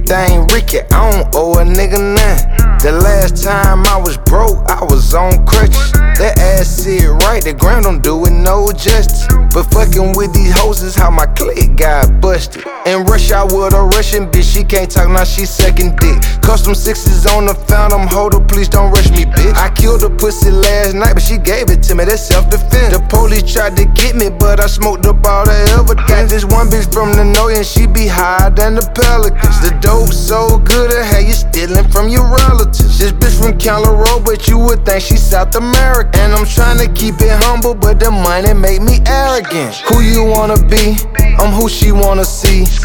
everything Ricky, I don't owe a nigga none. The last time I was broke, I was on crutches. That ass sit right, the ground don't do it no justice. But fucking with these hoes is how my clique got busted. In rush hour with a Russian bitch, she can't talk, now she sucking dick. Custom sixes on the phantom, hold her, please don't rush me, bitch. I killed a pussy last night, but she gave it to me, that's self-defense. The police tried to get me, but I smoked up all the evidence. Got this one bitch from the north, and she be higher than the pelicans. The dope so good, I had you stealing from your relatives. This bitch from Calero, but you would think she's South American. And I'm trying to keep it humble, but the money make me arrogant. Who you wanna be? I'm who she wanna see.